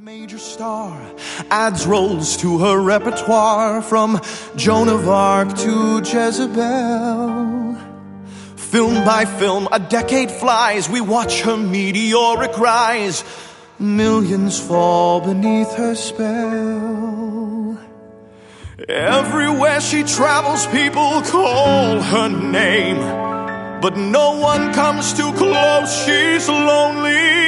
Major star adds roles to her repertoire, from Joan of Arc to Jezebel. Film by film, a decade flies, we watch her meteoric rise. Millions fall beneath her spell. Everywhere she travels, people call her name, but no one comes too close, she's lonely